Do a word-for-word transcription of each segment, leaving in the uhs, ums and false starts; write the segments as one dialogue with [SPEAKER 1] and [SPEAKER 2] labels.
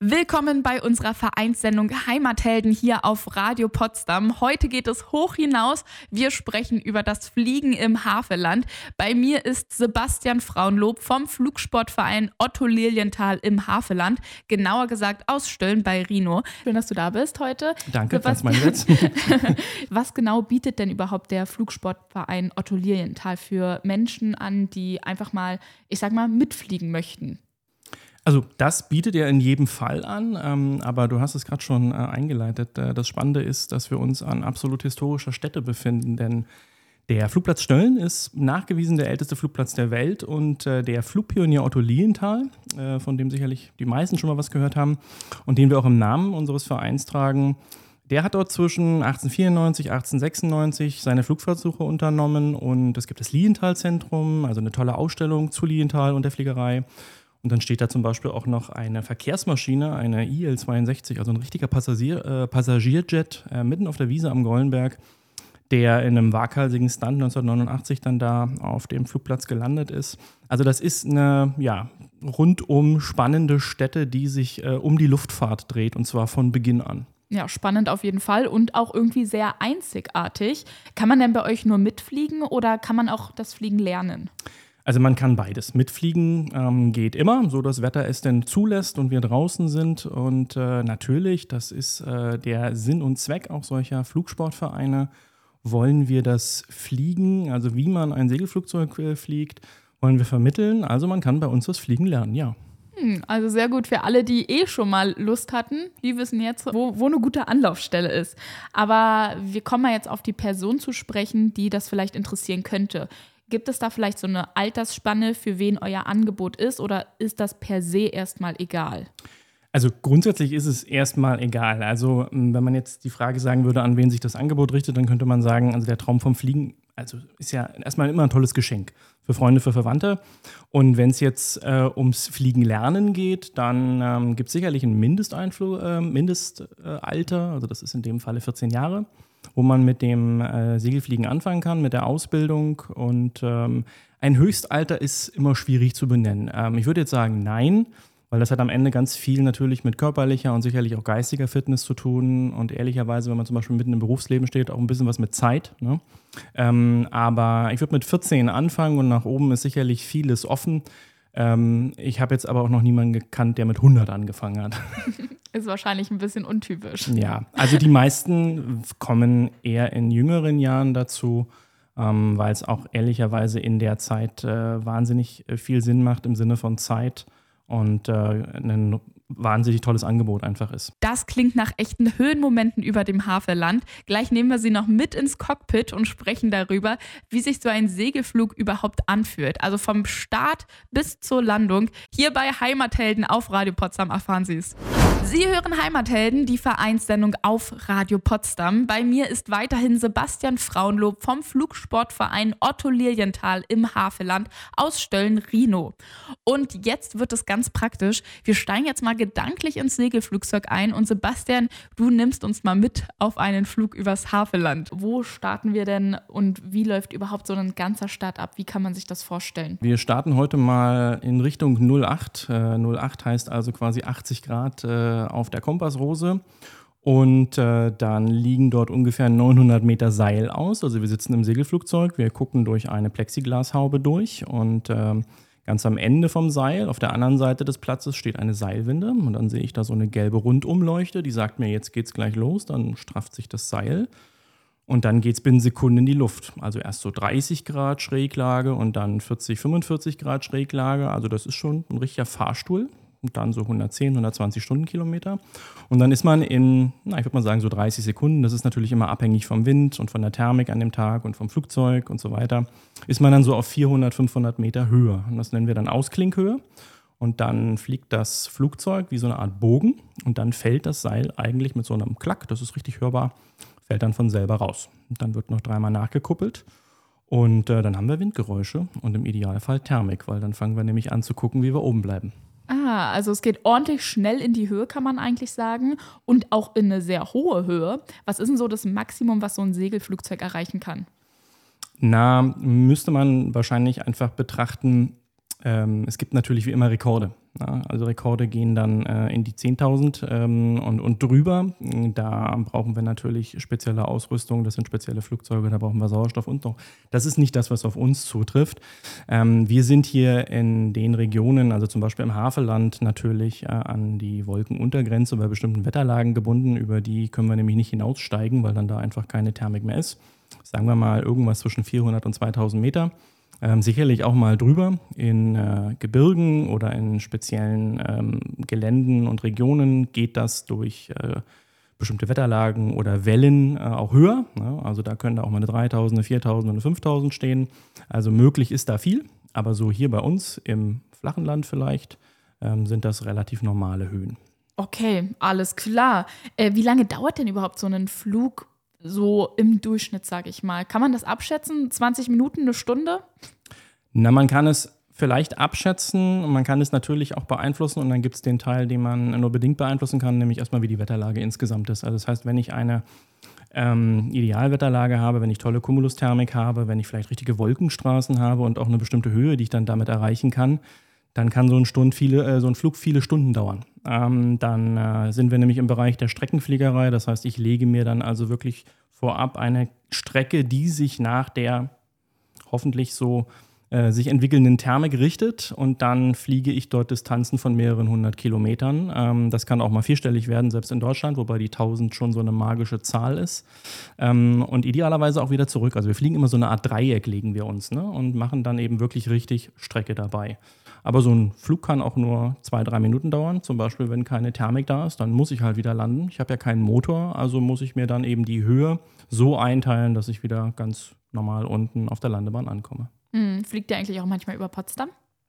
[SPEAKER 1] Willkommen bei unserer Vereinssendung Heimathelden hier auf Radio Potsdam. Heute geht es hoch hinaus. Wir sprechen über das Fliegen im Havelland. Bei mir ist Sebastian Frauenlob vom Flugsportverein Otto Lilienthal im Havelland. Genauer gesagt aus Stölln bei Rhino. Schön, dass du da bist heute.
[SPEAKER 2] Danke, das mein Witz.
[SPEAKER 1] Was genau bietet denn überhaupt der Flugsportverein Otto Lilienthal für Menschen an, die einfach mal, ich sag mal, mitfliegen möchten?
[SPEAKER 2] Also das bietet er in jedem Fall an, ähm, aber du hast es gerade schon äh, eingeleitet. Äh, das Spannende ist, dass wir uns an absolut historischer Stätte befinden, denn der Flugplatz Stölln ist nachgewiesen der älteste Flugplatz der Welt und äh, der Flugpionier Otto Lilienthal, äh, von dem sicherlich die meisten schon mal was gehört haben und den wir auch im Namen unseres Vereins tragen, der hat dort zwischen achtzehnhundertvierundneunzig, achtzehnhundertsechsundneunzig seine Flugversuche unternommen und es gibt das Lilienthal-Zentrum, also eine tolle Ausstellung zu Lilienthal und der Fliegerei. Und dann steht da zum Beispiel auch noch eine Verkehrsmaschine, eine I L zweiundsechzig, also ein richtiger Passagier, äh, Passagierjet äh, mitten auf der Wiese am Gollenberg, der in einem waghalsigen Stunt neunzehnhundertneunundachtzig dann da auf dem Flugplatz gelandet ist. Also das ist eine ja, rundum spannende Stätte, die sich äh, um die Luftfahrt dreht und zwar von Beginn an.
[SPEAKER 1] Ja, spannend auf jeden Fall und auch irgendwie sehr einzigartig. Kann man denn bei euch nur mitfliegen oder kann man auch das Fliegen lernen?
[SPEAKER 2] Also man kann beides. Mitfliegen ähm, geht immer, so das Wetter es denn zulässt und wir draußen sind. Und äh, natürlich, das ist äh, der Sinn und Zweck auch solcher Flugsportvereine, wollen wir das Fliegen, also wie man ein Segelflugzeug äh, fliegt, wollen wir vermitteln. Also man kann bei uns das Fliegen lernen, ja.
[SPEAKER 1] Hm, also sehr gut für alle, die eh schon mal Lust hatten. Die wissen jetzt, wo, wo eine gute Anlaufstelle ist. Aber wir kommen mal jetzt auf die Person zu sprechen, die das vielleicht interessieren könnte. Gibt es da vielleicht so eine Altersspanne, für wen euer Angebot ist, oder ist das per se erstmal egal?
[SPEAKER 2] Also grundsätzlich ist es erstmal egal. Also wenn man jetzt die Frage sagen würde, an wen sich das Angebot richtet, dann könnte man sagen, also der Traum vom Fliegen, also ist ja erstmal immer ein tolles Geschenk für Freunde, für Verwandte. Und wenn es jetzt äh, ums Fliegen lernen geht, dann ähm, gibt es sicherlich ein Mindesteinflu- äh, Mindestalter, also das ist in dem Falle vierzehn Jahre. Wo man mit dem äh, Segelfliegen anfangen kann, mit der Ausbildung. Und ähm, ein Höchstalter ist immer schwierig zu benennen. Ähm, ich würde jetzt sagen, nein, weil das hat am Ende ganz viel natürlich mit körperlicher und sicherlich auch geistiger Fitness zu tun. Und ehrlicherweise, wenn man zum Beispiel mitten im Berufsleben steht, auch ein bisschen was mit Zeit. Ne? Ähm, aber ich würde mit vierzehn anfangen und nach oben ist sicherlich vieles offen. Ähm, ich habe jetzt aber auch noch niemanden gekannt, der mit hundert angefangen hat.
[SPEAKER 1] Ist wahrscheinlich ein bisschen untypisch.
[SPEAKER 2] Ja, also die meisten kommen eher in jüngeren Jahren dazu, ähm, weil es auch ehrlicherweise in der Zeit äh, wahnsinnig viel Sinn macht im Sinne von Zeit und äh, ein wahnsinnig tolles Angebot einfach ist.
[SPEAKER 1] Das klingt nach echten Höhenmomenten über dem Havelland. Gleich nehmen wir Sie noch mit ins Cockpit und sprechen darüber, wie sich so ein Segelflug überhaupt anfühlt. Also vom Start bis zur Landung. Hier bei Heimathelden auf Radio Potsdam erfahren Sie es. Sie hören Heimathelden, die Vereinssendung auf Radio Potsdam. Bei mir ist weiterhin Sebastian Frauenlob vom Flugsportverein Otto Lilienthal im Havelland aus Stölln-Rhino. Und jetzt wird es ganz praktisch. Wir steigen jetzt mal gedanklich ins Segelflugzeug ein und Sebastian, du nimmst uns mal mit auf einen Flug übers Havelland. Wo starten wir denn und wie läuft überhaupt so ein ganzer Start ab? Wie kann man sich das vorstellen?
[SPEAKER 2] Wir starten heute mal in Richtung null acht. Äh, null acht heißt also quasi achtzig Grad äh, auf der Kompassrose. Und äh, dann liegen dort ungefähr neunhundert Meter Seil aus. Also wir sitzen im Segelflugzeug, wir gucken durch eine Plexiglashaube durch und äh, ganz am Ende vom Seil, auf der anderen Seite des Platzes, steht eine Seilwinde. Und dann sehe ich da so eine gelbe Rundumleuchte, die sagt mir, jetzt geht's gleich los. Dann strafft sich das Seil. Und dann geht's binnen Sekunden in die Luft. Also erst so dreißig Grad Schräglage und dann vierzig, fünfundvierzig Grad Schräglage. Also das ist schon ein richtiger Fahrstuhl. Und dann so hundertzehn, hundertzwanzig Stundenkilometer. Und dann ist man in, na, ich würde mal sagen, so dreißig Sekunden, das ist natürlich immer abhängig vom Wind und von der Thermik an dem Tag und vom Flugzeug und so weiter, ist man dann so auf vierhundert, fünfhundert Meter Höhe. Und das nennen wir dann Ausklinkhöhe. Und dann fliegt das Flugzeug wie so eine Art Bogen und dann fällt das Seil eigentlich mit so einem Klack, das ist richtig hörbar, fällt dann von selber raus. Und dann wird noch dreimal nachgekuppelt. Und äh, dann haben wir Windgeräusche und im Idealfall Thermik, weil dann fangen wir nämlich an zu gucken, wie wir oben bleiben.
[SPEAKER 1] Ah, also es geht ordentlich schnell in die Höhe, kann man eigentlich sagen. Und auch in eine sehr hohe Höhe. Was ist denn so das Maximum, was so ein Segelflugzeug erreichen kann?
[SPEAKER 2] Na, müsste man wahrscheinlich einfach betrachten, ähm, es gibt natürlich wie immer Rekorde. Ja, also Rekorde gehen dann äh, in die zehntausend ähm, und, und drüber. Da brauchen wir natürlich spezielle Ausrüstung, das sind spezielle Flugzeuge, da brauchen wir Sauerstoff und noch. Das ist nicht das, was auf uns zutrifft. Ähm, wir sind hier in den Regionen, also zum Beispiel im Havelland, natürlich äh, an die Wolkenuntergrenze bei bestimmten Wetterlagen gebunden. Über die können wir nämlich nicht hinaussteigen, weil dann da einfach keine Thermik mehr ist. Sagen wir mal irgendwas zwischen vierhundert und zweitausend Meter. Ähm, sicherlich auch mal drüber in äh, Gebirgen oder in speziellen ähm, Geländen und Regionen geht das durch äh, bestimmte Wetterlagen oder Wellen äh, auch höher. Ne? Also da können da auch mal eine dreitausend, eine viertausend und eine fünftausend stehen. Also möglich ist da viel, aber so hier bei uns im flachen Land vielleicht ähm, sind das relativ normale Höhen.
[SPEAKER 1] Okay, alles klar. Äh, wie lange dauert denn überhaupt so ein Flug so im Durchschnitt, sage ich mal? Kann man das abschätzen? zwanzig Minuten, eine Stunde?
[SPEAKER 2] Na, man kann es vielleicht abschätzen und man kann es natürlich auch beeinflussen und dann gibt es den Teil, den man nur bedingt beeinflussen kann, nämlich erstmal, wie die Wetterlage insgesamt ist. Also das heißt, wenn ich eine ähm, Idealwetterlage habe, wenn ich tolle Cumulusthermik habe, wenn ich vielleicht richtige Wolkenstraßen habe und auch eine bestimmte Höhe, die ich dann damit erreichen kann, dann kann so ein, Stund viele, äh, so ein Flug viele Stunden dauern. Ähm, dann äh, sind wir nämlich im Bereich der Streckenfliegerei. Das heißt, ich lege mir dann also wirklich vorab eine Strecke, die sich nach der hoffentlich so äh, sich entwickelnden Thermik richtet. Und dann fliege ich dort Distanzen von mehreren hundert Kilometern. Ähm, das kann auch mal vierstellig werden, selbst in Deutschland, wobei die tausend schon so eine magische Zahl ist. Ähm, und idealerweise auch wieder zurück. Also wir fliegen immer so eine Art Dreieck, legen wir uns, ne? Und machen dann eben wirklich richtig Strecke dabei. Aber so ein Flug kann auch nur zwei, drei Minuten dauern. Zum Beispiel, wenn keine Thermik da ist, dann muss ich halt wieder landen. Ich habe ja keinen Motor, also muss ich mir dann eben die Höhe so einteilen, dass ich wieder ganz normal unten auf der Landebahn ankomme.
[SPEAKER 1] Hm, fliegt der eigentlich auch manchmal über Potsdam?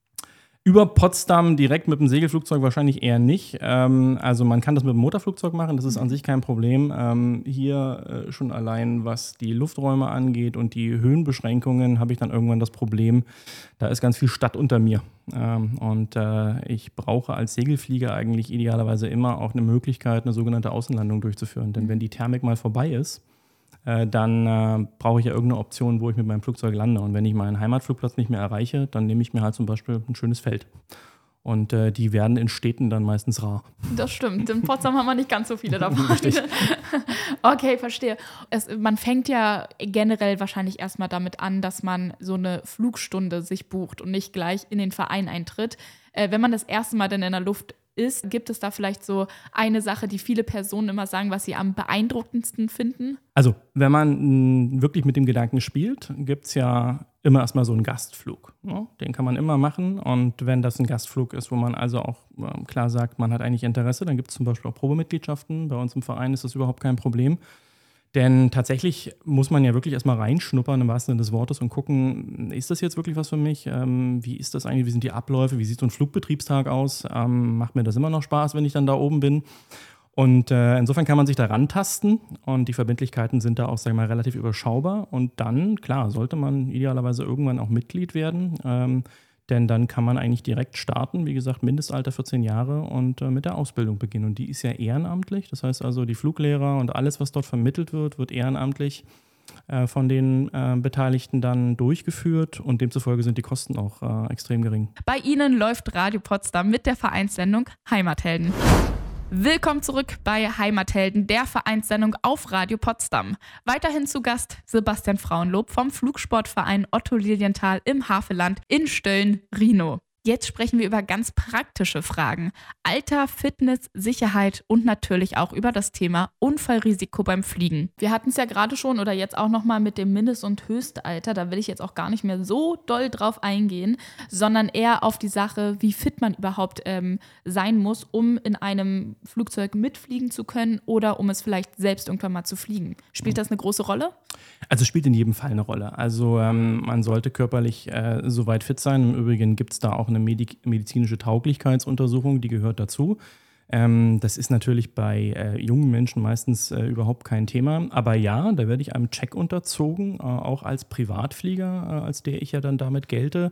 [SPEAKER 2] Über Potsdam direkt mit dem Segelflugzeug wahrscheinlich eher nicht. Ähm, also man kann das mit dem Motorflugzeug machen, das ist an sich kein Problem. Ähm, hier äh, schon allein, was die Lufträume angeht und die Höhenbeschränkungen, habe ich dann irgendwann das Problem, da ist ganz viel Stadt unter mir. Ähm, und äh, ich brauche als Segelflieger eigentlich idealerweise immer auch eine Möglichkeit, eine sogenannte Außenlandung durchzuführen. Denn wenn die Thermik mal vorbei ist, äh, dann äh, brauche ich ja irgendeine Option, wo ich mit meinem Flugzeug lande. Und wenn ich meinen Heimatflugplatz nicht mehr erreiche, dann nehme ich mir halt zum Beispiel ein schönes Feld. Und äh, die werden in Städten dann meistens rar.
[SPEAKER 1] Das stimmt. In Potsdam haben wir nicht ganz so viele davon.
[SPEAKER 2] Richtig.
[SPEAKER 1] Okay, verstehe. Es, man fängt ja generell wahrscheinlich erstmal damit an, dass man so eine Flugstunde sich bucht und nicht gleich in den Verein eintritt. Äh, wenn man das erste Mal dann in der Luft ist, gibt es da vielleicht so eine Sache, die viele Personen immer sagen, was sie am beeindruckendsten finden?
[SPEAKER 2] Also, wenn man mh, wirklich mit dem Gedanken spielt, gibt es ja immer erstmal so einen Gastflug. Ne? Den kann man immer machen. Und wenn das ein Gastflug ist, wo man also auch äh, klar sagt, man hat eigentlich Interesse, dann gibt es zum Beispiel auch Probemitgliedschaften. Bei uns im Verein ist das überhaupt kein Problem. Denn tatsächlich muss man ja wirklich erstmal reinschnuppern im wahrsten Sinne des Wortes und gucken, ist das jetzt wirklich was für mich? Ähm, wie ist das eigentlich? Wie sind die Abläufe? Wie sieht so ein Flugbetriebstag aus? Ähm, macht mir das immer noch Spaß, wenn ich dann da oben bin? Und äh, insofern kann man sich da rantasten und die Verbindlichkeiten sind da auch, sag ich mal, relativ überschaubar. Und dann, klar, sollte man idealerweise irgendwann auch Mitglied werden. Ähm, Denn dann kann man eigentlich direkt starten, wie gesagt, Mindestalter vierzehn Jahre und äh, mit der Ausbildung beginnen. Und die ist ja ehrenamtlich. Das heißt also, die Fluglehrer und alles, was dort vermittelt wird, wird ehrenamtlich äh, von den äh, Beteiligten dann durchgeführt. Und demzufolge sind die Kosten auch äh, extrem gering.
[SPEAKER 1] Bei Ihnen läuft Radio Potsdam mit der Vereinssendung Heimathelden. Willkommen zurück bei Heimathelden, der Vereinssendung auf Radio Potsdam. Weiterhin zu Gast Sebastian Frauenlob vom Flugsportverein Otto Lilienthal im Havelland in Stölln-Rhinow. Jetzt sprechen wir über ganz praktische Fragen. Alter, Fitness, Sicherheit und natürlich auch über das Thema Unfallrisiko beim Fliegen. Wir hatten es ja gerade schon oder jetzt auch nochmal mit dem Mindest- und Höchstalter. Da will ich jetzt auch gar nicht mehr so doll drauf eingehen, sondern eher auf die Sache, wie fit man überhaupt ähm, sein muss, um in einem Flugzeug mitfliegen zu können oder um es vielleicht selbst irgendwann mal zu fliegen. Spielt das eine große Rolle?
[SPEAKER 2] Also spielt in jedem Fall eine Rolle. Also ähm, man sollte körperlich äh, soweit fit sein. Im Übrigen gibt es da auch eine Medik- medizinische Tauglichkeitsuntersuchung, die gehört dazu. Ähm, das ist natürlich bei äh, jungen Menschen meistens äh, überhaupt kein Thema. Aber ja, da werde ich einem Check unterzogen, äh, auch als Privatflieger, äh, als der ich ja dann damit gelte.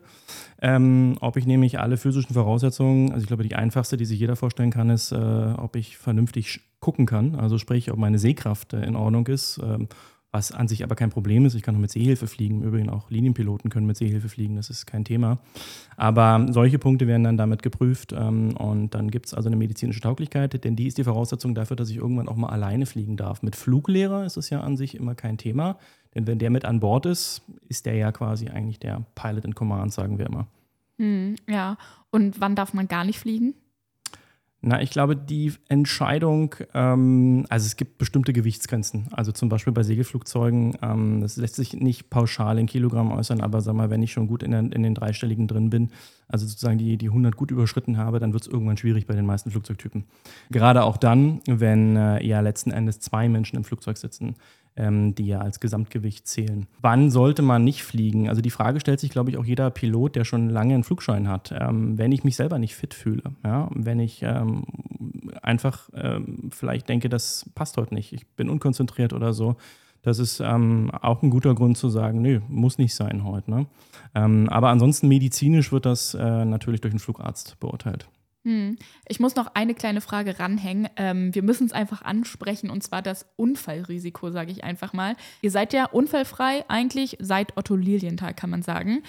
[SPEAKER 2] Ähm, ob ich nämlich alle physischen Voraussetzungen, also ich glaube, die einfachste, die sich jeder vorstellen kann, ist, äh, ob ich vernünftig gucken kann. Also sprich, ob meine Sehkraft äh, in Ordnung ist. Ähm, was an sich aber kein Problem ist. Ich kann auch mit Seehilfe fliegen. Im Übrigen auch Linienpiloten können mit Seehilfe fliegen, das ist kein Thema. Aber solche Punkte werden dann damit geprüft ähm, und dann gibt es also eine medizinische Tauglichkeit, denn die ist die Voraussetzung dafür, dass ich irgendwann auch mal alleine fliegen darf. Mit Fluglehrer ist es ja an sich immer kein Thema, denn wenn der mit an Bord ist, ist der ja quasi eigentlich der Pilot in Command, sagen wir immer.
[SPEAKER 1] Hm, ja, und wann darf man gar nicht fliegen?
[SPEAKER 2] Na, ich glaube, die Entscheidung, ähm, also es gibt bestimmte Gewichtsgrenzen. Also zum Beispiel bei Segelflugzeugen, ähm, das lässt sich nicht pauschal in Kilogramm äußern, aber sag mal, wenn ich schon gut in, der, in den dreistelligen drin bin, also sozusagen die, die hundert gut überschritten habe, dann wird es irgendwann schwierig bei den meisten Flugzeugtypen. Gerade auch dann, wenn äh, ja letzten Endes zwei Menschen im Flugzeug sitzen, ähm, die ja als Gesamtgewicht zählen. Wann sollte man nicht fliegen? Also die Frage stellt sich, glaube ich, auch jeder Pilot, der schon lange einen Flugschein hat. Ähm, wenn ich mich selber nicht fit fühle, ja? Wenn ich ähm, einfach ähm, vielleicht denke, das passt heute nicht, ich bin unkonzentriert oder so, das ist ähm, auch ein guter Grund zu sagen, nö, muss nicht sein heute. Ne? Ähm, aber ansonsten medizinisch wird das äh, natürlich durch einen Flugarzt beurteilt.
[SPEAKER 1] Hm. Ich muss noch eine kleine Frage ranhängen. Ähm, wir müssen es einfach ansprechen, und zwar das Unfallrisiko, sage ich einfach mal. Ihr seid ja unfallfrei eigentlich seit Otto Lilienthal, kann man sagen.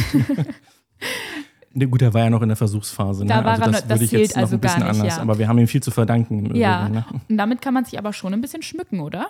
[SPEAKER 2] Ne, gut, er war ja noch in der Versuchsphase. Ne?
[SPEAKER 1] Da war
[SPEAKER 2] also das
[SPEAKER 1] er,
[SPEAKER 2] würde
[SPEAKER 1] das
[SPEAKER 2] ich jetzt noch
[SPEAKER 1] also
[SPEAKER 2] ein bisschen
[SPEAKER 1] gar nicht,
[SPEAKER 2] anders.
[SPEAKER 1] ja.
[SPEAKER 2] Aber wir haben ihm viel zu verdanken. Im
[SPEAKER 1] Ja,
[SPEAKER 2] Übrigen, ne?
[SPEAKER 1] Und damit kann man sich aber schon ein bisschen schmücken, oder?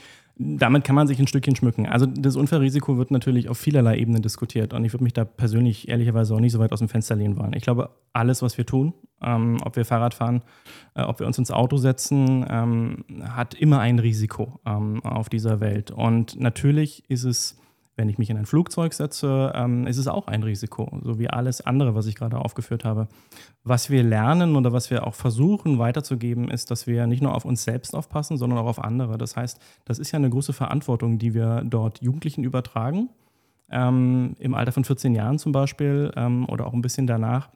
[SPEAKER 2] Damit kann man sich ein Stückchen schmücken. Also das Unfallrisiko wird natürlich auf vielerlei Ebenen diskutiert und ich würde mich da persönlich ehrlicherweise auch nicht so weit aus dem Fenster lehnen wollen. Ich glaube, alles, was wir tun, ähm, ob wir Fahrrad fahren, äh, ob wir uns ins Auto setzen, ähm, hat immer ein Risiko ähm, auf dieser Welt. Und natürlich ist es, wenn ich mich in ein Flugzeug setze, ähm, ist es auch ein Risiko, so wie alles andere, was ich gerade aufgeführt habe. Was wir lernen oder was wir auch versuchen weiterzugeben, ist, dass wir nicht nur auf uns selbst aufpassen, sondern auch auf andere. Das heißt, das ist ja eine große Verantwortung, die wir dort Jugendlichen übertragen, ähm, im Alter von vierzehn Jahren zum Beispiel ähm, oder auch ein bisschen danach,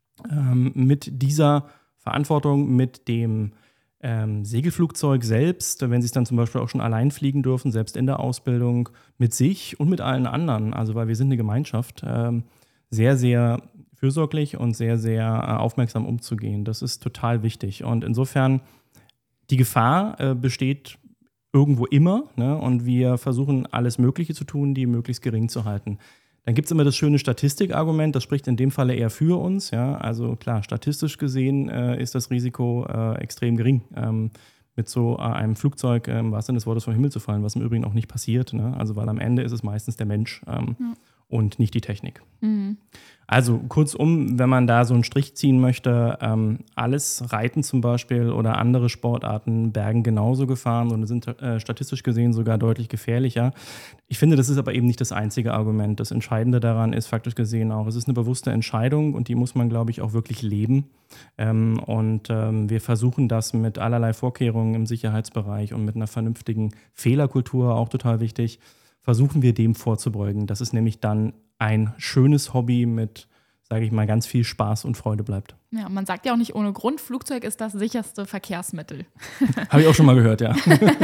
[SPEAKER 2] ähm, mit dieser Verantwortung, mit dem Ähm, Segelflugzeug selbst, wenn sie es dann zum Beispiel auch schon allein fliegen dürfen, selbst in der Ausbildung, mit sich und mit allen anderen, also weil wir sind eine Gemeinschaft, ähm, sehr, sehr fürsorglich und sehr, sehr äh, aufmerksam umzugehen. Das ist total wichtig. Und insofern, die Gefahr äh, besteht irgendwo immer, ne? Und wir versuchen, alles Mögliche zu tun, die möglichst gering zu halten. Dann gibt es immer das schöne Statistikargument, das spricht in dem Falle eher für uns. Ja? Also klar, statistisch gesehen äh, ist das Risiko äh, extrem gering, ähm, mit so äh, einem Flugzeug äh, im wahrsten Sinne des Wortes vom Himmel zu fallen, was im Übrigen auch nicht passiert. Ne? Also weil am Ende ist es meistens der Mensch ähm, ja. und nicht die Technik. Mhm. Also kurzum, wenn man da so einen Strich ziehen möchte, ähm, alles Reiten zum Beispiel oder andere Sportarten bergen genauso Gefahren und sind äh, statistisch gesehen sogar deutlich gefährlicher. Ich finde, das ist aber eben nicht das einzige Argument. Das Entscheidende daran ist faktisch gesehen auch, es ist eine bewusste Entscheidung und die muss man, glaube ich, auch wirklich leben. Ähm, und ähm, wir versuchen das mit allerlei Vorkehrungen im Sicherheitsbereich und mit einer vernünftigen Fehlerkultur, auch total wichtig, versuchen wir dem vorzubeugen. Das ist nämlich dann ein schönes Hobby mit, sage ich mal, ganz viel Spaß und Freude bleibt.
[SPEAKER 1] Ja, man sagt ja auch nicht ohne Grund, Flugzeug ist das sicherste Verkehrsmittel.
[SPEAKER 2] Habe ich auch schon mal gehört, ja.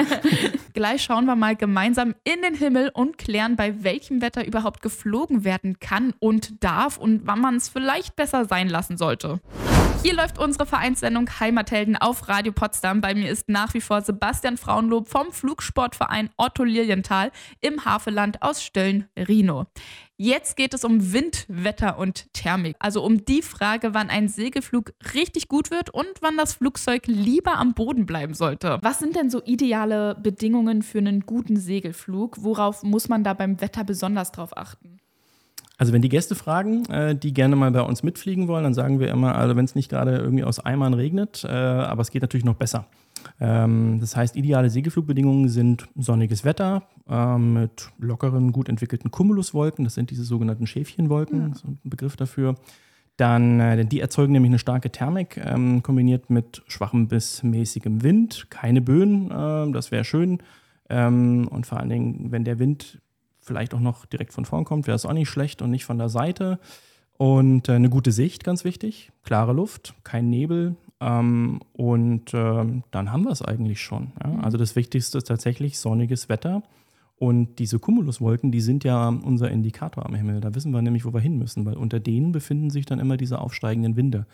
[SPEAKER 1] Gleich schauen wir mal gemeinsam in den Himmel und klären, bei welchem Wetter überhaupt geflogen werden kann und darf und wann man es vielleicht besser sein lassen sollte. Hier läuft unsere Vereinssendung Heimathelden auf Radio Potsdam. Bei mir ist nach wie vor Sebastian Frauenlob vom Flugsportverein Otto Lilienthal im Havelland aus Stölln-Rhinow. Jetzt geht es um Wind, Wetter und Thermik. Also um die Frage, wann ein Segelflug richtig gut wird und wann das Flugzeug lieber am Boden bleiben sollte. Was sind denn so ideale Bedingungen für einen guten Segelflug? Worauf muss man da beim Wetter besonders drauf achten?
[SPEAKER 2] Also wenn die Gäste fragen, äh, die gerne mal bei uns mitfliegen wollen, dann sagen wir immer, also wenn es nicht gerade irgendwie aus Eimern regnet, äh, aber es geht natürlich noch besser. Ähm, das heißt, ideale Segelflugbedingungen sind sonniges Wetter äh, mit lockeren, gut entwickelten Cumuluswolken. Das sind diese sogenannten Schäfchenwolken, ja. So ein Begriff dafür. Dann, äh, die erzeugen nämlich eine starke Thermik, ähm, kombiniert mit schwachem bis mäßigem Wind. Keine Böen, äh, das wäre schön. Ähm, und vor allen Dingen, wenn der Wind vielleicht auch noch direkt von vorn kommt, wäre es auch nicht schlecht und nicht von der Seite. Und äh, eine gute Sicht, ganz wichtig. Klare Luft, kein Nebel. Ähm, und äh, dann haben wir es eigentlich schon. Ja? Also das Wichtigste ist tatsächlich sonniges Wetter. Und diese Cumuluswolken, die sind ja unser Indikator am Himmel. Da wissen wir nämlich, wo wir hin müssen, weil unter denen befinden sich dann immer diese aufsteigenden Winde.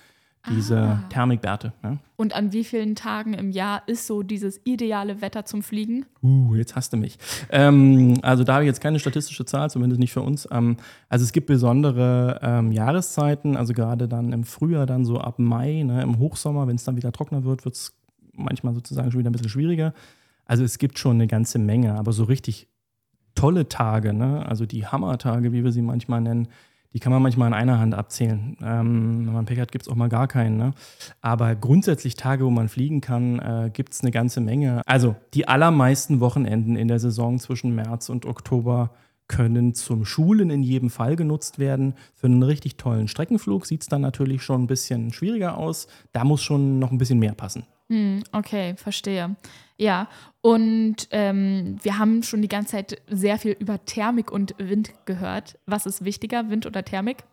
[SPEAKER 2] diese
[SPEAKER 1] Ah.
[SPEAKER 2] Thermikwerte. Ja.
[SPEAKER 1] Und an wie vielen Tagen im Jahr ist so dieses ideale Wetter zum Fliegen?
[SPEAKER 2] Uh, jetzt hast du mich. Ähm, also da habe ich jetzt keine statistische Zahl, zumindest nicht für uns. Ähm, also es gibt besondere ähm, Jahreszeiten, also gerade dann im Frühjahr, dann so ab Mai, ne, im Hochsommer, wenn es dann wieder trockener wird, wird es manchmal sozusagen schon wieder ein bisschen schwieriger. Also es gibt schon eine ganze Menge, aber so richtig tolle Tage, ne, also die Hammertage, wie wir sie manchmal nennen, die kann man manchmal in einer Hand abzählen. Ähm, wenn man Pech hat, gibt es auch mal gar keinen. Ne? Aber grundsätzlich Tage, wo man fliegen kann, äh, gibt es eine ganze Menge. Also die allermeisten Wochenenden in der Saison zwischen März und Oktober können zum Schulen in jedem Fall genutzt werden. Für einen richtig tollen Streckenflug sieht es dann natürlich schon ein bisschen schwieriger aus. Da muss schon noch ein bisschen mehr passen.
[SPEAKER 1] Hm, okay, verstehe. Ja, und ähm, wir haben schon die ganze Zeit sehr viel über Thermik und Wind gehört. Was ist wichtiger, Wind oder Thermik?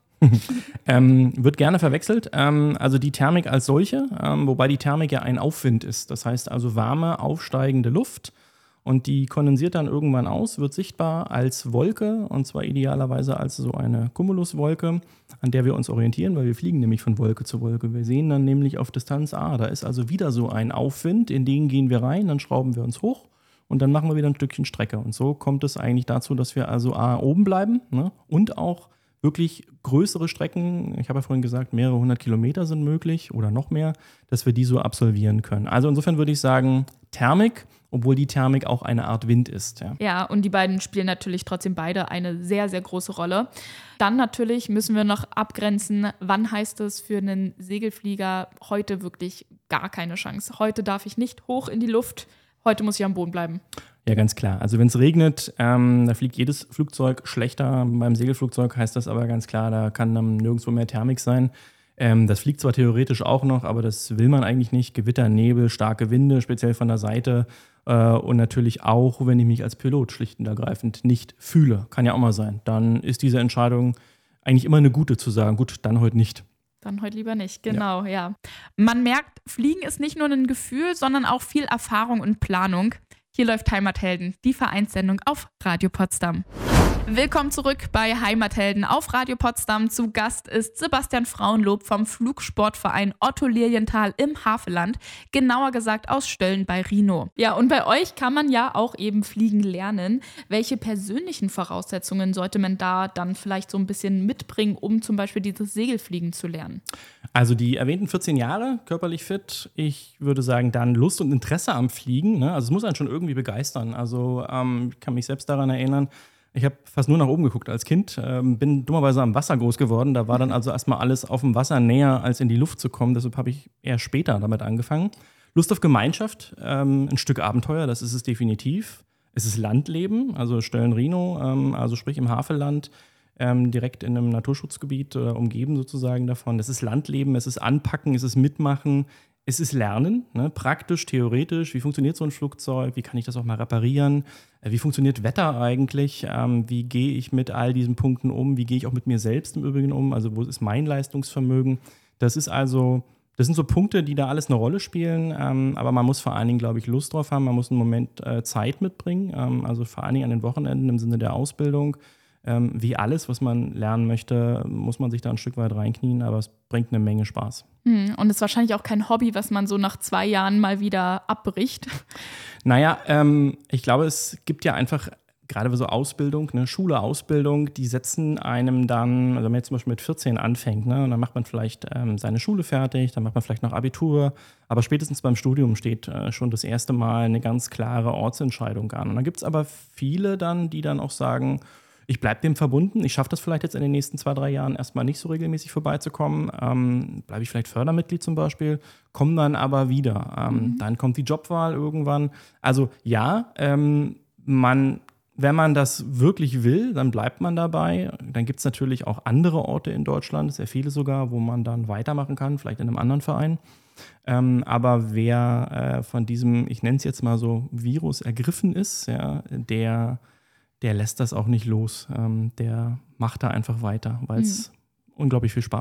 [SPEAKER 2] ähm, wird gerne verwechselt. Ähm, also die Thermik als solche, ähm, wobei die Thermik ja ein Aufwind ist. Das heißt also warme, aufsteigende Luft. Und die kondensiert dann irgendwann aus, wird sichtbar als Wolke, und zwar idealerweise als so eine Cumuluswolke, an der wir uns orientieren, weil wir fliegen nämlich von Wolke zu Wolke. Wir sehen dann nämlich auf Distanz, ah, da ist also wieder so ein Aufwind, in den gehen wir rein, dann schrauben wir uns hoch und dann machen wir wieder ein Stückchen Strecke. Und so kommt es eigentlich dazu, dass wir also A, oben bleiben, ne, und auch wirklich größere Strecken, ich habe ja vorhin gesagt, mehrere hundert Kilometer sind möglich oder noch mehr, dass wir die so absolvieren können. Also insofern würde ich sagen, Thermik, obwohl die Thermik auch eine Art Wind ist. Ja,
[SPEAKER 1] ja, und die beiden spielen natürlich trotzdem beide eine sehr, sehr große Rolle. Dann natürlich müssen wir noch abgrenzen, wann heißt es für einen Segelflieger heute wirklich gar keine Chance. Heute darf ich nicht hoch in die Luft, heute muss ich am Boden bleiben.
[SPEAKER 2] Ja, ganz klar. Also wenn es regnet, ähm, da fliegt jedes Flugzeug schlechter. Beim Segelflugzeug heißt das aber ganz klar, da kann dann nirgendwo mehr Thermik sein. Ähm, das fliegt zwar theoretisch auch noch, aber das will man eigentlich nicht. Gewitter, Nebel, starke Winde, speziell von der Seite. Äh, und natürlich auch, wenn ich mich als Pilot schlicht und ergreifend nicht fühle. Kann ja auch mal sein. Dann ist diese Entscheidung eigentlich immer eine gute, zu sagen, gut, dann heute nicht.
[SPEAKER 1] Dann heute lieber nicht, genau, ja. ja. Man merkt, Fliegen ist nicht nur ein Gefühl, sondern auch viel Erfahrung und Planung. Hier läuft Heimathelden, die Vereinssendung auf Radio Potsdam. Willkommen zurück bei Heimathelden auf Radio Potsdam. Zu Gast ist Sebastian Frauenlob vom Flugsportverein Otto Lilienthal im Havelland, genauer gesagt aus Stölln bei Rhinow. Ja, und bei euch kann man ja auch eben fliegen lernen. Welche persönlichen Voraussetzungen sollte man da dann vielleicht so ein bisschen mitbringen, um zum Beispiel dieses Segelfliegen zu lernen?
[SPEAKER 2] Also die erwähnten vierzehn Jahre, körperlich fit, ich würde sagen, dann Lust und Interesse am Fliegen. Ne? Also es muss einen schon irgendwie begeistern. Also ähm, ich kann mich selbst daran erinnern, ich habe fast nur nach oben geguckt als Kind, ähm, bin dummerweise am Wasser groß geworden. Da war dann also erstmal alles auf dem Wasser näher, als in die Luft zu kommen. Deshalb habe ich eher später damit angefangen. Lust auf Gemeinschaft, ähm, ein Stück Abenteuer, das ist es definitiv. Es ist Landleben, also Stölln-Rhinow, ähm, also sprich im Havelland, ähm, direkt in einem Naturschutzgebiet äh, umgeben sozusagen davon. Es ist Landleben, es ist Anpacken, es ist Mitmachen. Es ist Lernen, ne? Praktisch, theoretisch. Wie funktioniert so ein Flugzeug? Wie kann ich das auch mal reparieren? Wie funktioniert Wetter eigentlich? Ähm, wie gehe ich mit all diesen Punkten um? Wie gehe ich auch mit mir selbst im Übrigen um? Also wo ist mein Leistungsvermögen? Das ist also, das sind so Punkte, die da alles eine Rolle spielen. Ähm, aber man muss vor allen Dingen, glaube ich, Lust drauf haben. Man muss einen Moment äh, Zeit mitbringen. Ähm, also vor allen Dingen an den Wochenenden im Sinne der Ausbildung. Ähm, wie alles, was man lernen möchte, muss man sich da ein Stück weit reinknien, aber es bringt eine Menge Spaß.
[SPEAKER 1] Hm, und ist wahrscheinlich auch kein Hobby, was man so nach zwei Jahren mal wieder abbricht.
[SPEAKER 2] Naja, ähm, ich glaube, es gibt ja einfach, gerade so Ausbildung, ne, Schule, Ausbildung, die setzen einem dann, also wenn man jetzt zum Beispiel mit vierzehn anfängt, ne, und dann macht man vielleicht ähm, seine Schule fertig, dann macht man vielleicht noch Abitur, aber spätestens beim Studium steht äh, schon das erste Mal eine ganz klare Ortsentscheidung an. Und dann gibt es aber viele dann, die dann auch sagen, ich bleibe dem verbunden. Ich schaffe das vielleicht jetzt in den nächsten zwei, drei Jahren erstmal nicht so regelmäßig vorbeizukommen. Ähm, bleibe ich vielleicht Fördermitglied zum Beispiel, komme dann aber wieder. Ähm, mhm. Dann kommt die Jobwahl irgendwann. Also ja, ähm, man, wenn man das wirklich will, dann bleibt man dabei. Dann gibt es natürlich auch andere Orte in Deutschland, sehr viele sogar, wo man dann weitermachen kann, vielleicht in einem anderen Verein. Ähm, aber wer äh, von diesem, ich nenne es jetzt mal so, Virus ergriffen ist, ja, der der lässt das auch nicht los. Ähm, der macht da einfach weiter, weil es mhm. unglaublich viel Spaß bringt.